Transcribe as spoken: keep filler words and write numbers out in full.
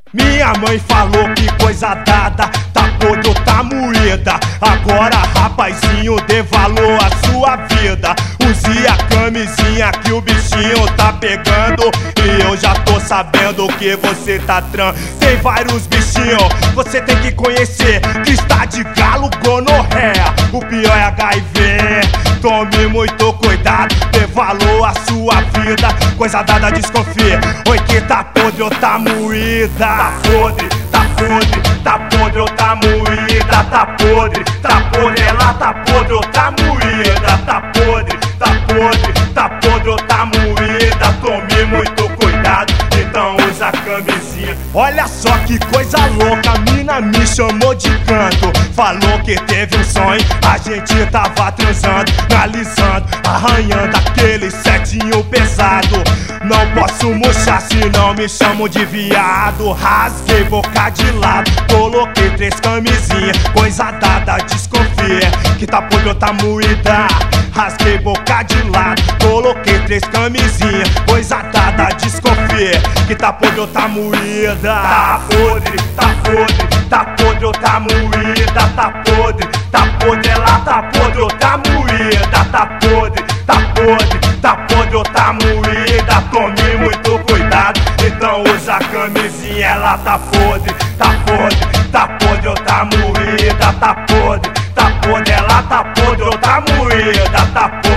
Minha mãe falou que coisa dada tá podre ou tá moída. Agora, rapazinho, dê valor à sua vida. Use a camisinha que o bichinho tá pegando. E eu já tô sabendo que você tá tran. Tem vários bichinhos, você tem que conhecer. Crista de galo, gonorreia, o pior é H I V. Tome muito cuidado, dê valor à sua vida. Coisa dada, desconfia. Oi, que tá podre ou tá moída. Tá podre, tá podre, tá podre ou tá moída. Tá podre, tá podre, ela tá podre ou tá moída. Tá podre, tá podre, tá podre ou tá moída. Tome muito cuidado, então usa a camisinha. Olha só que coisa louca, a mina me chamou de canto. Falou que teve um sonho, a gente tava transando, analisando, arranhando aquele setinho pesado. Não posso murchar senão me chamam de viado. Rasguei boca de lado, coloquei três camisinhas. Coisa dada, desconfia, que tá podre ou tá moída. Rasguei boca de lado, coloquei três camisinhas. Coisa dada, desconfia, que tá podre ou tá moída. Tá podre, tá podre, tá podre ou tá moída. Tá podre, tá podre, ela tá podre ou tá moída. Tá podre, tá podre, tá podre ou tá moída. Tome muito cuidado, então usa a camisinha. Ela tá podre, tá podre, tá podre ou tá moída. Tá podre, tá podre, ela tá podre ou tá moída. Tá podre.